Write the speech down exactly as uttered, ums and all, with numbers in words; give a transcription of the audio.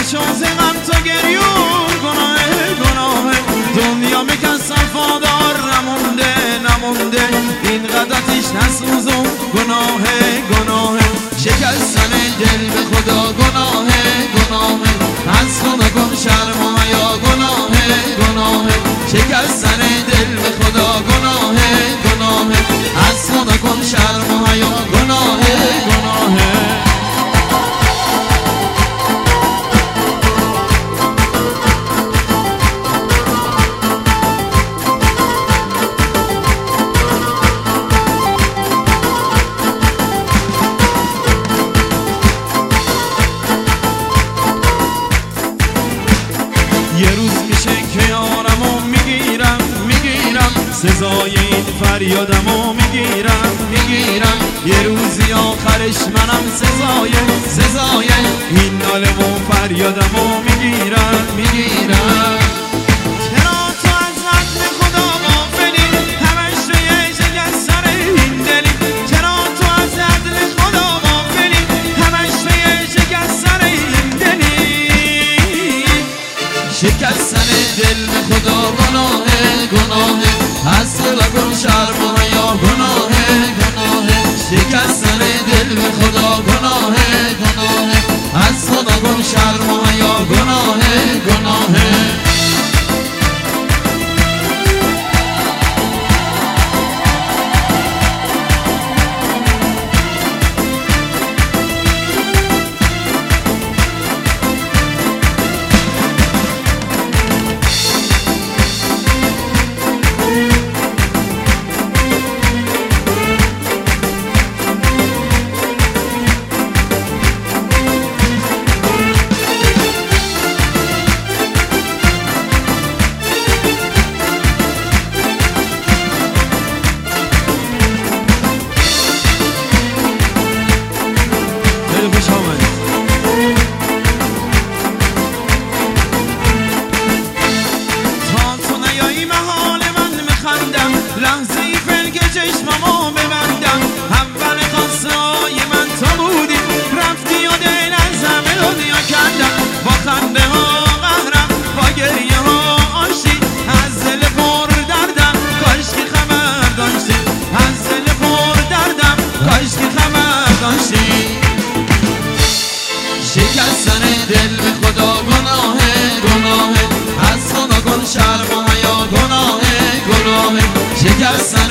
نشاز غم تا گریون گناه گناه دنیا میکن صفادار نمونده نمونده این قدرتش نسوزم گناه گناه شکستن دل به خدا گناه گناه از تو مکن شرم و حیا گناه گناه شکستن دل به خدا گناه گناه از تو مکن شرم و حیا گناه گناه یه روز میشه که یارمو میگیرم میگیرم سزای این فریادمو میگیرم میگیرم یه روزی آخرش منم سزای سزای این نالمو فریادمو میگیرم میگیرم چرا تو از عدل خدا غافلی همش روی شکستن این دلی چرا تو از عدل خدا غافلی همش روی شکستن این دلی شکستن دل به خدا گناه گناه از تو بکن شرم و حیا گناه گناه شکستن دل به خدا گناه گناه از تو بکن شرم و حیا گناه گناه لحظه ای فلک چشممو ببندم اول خواسته های من تو بودی رفتی و دل از همه دنیا کندم با خنده ها قهرم با گریه ها آشتی از دل پر دردم کاش که خبر داشتی از دل پر دردم کاش که خبر داشتی شکستن دل به خدا گناه گناه از تو نکن شرم و حیا گناه گناه شکستن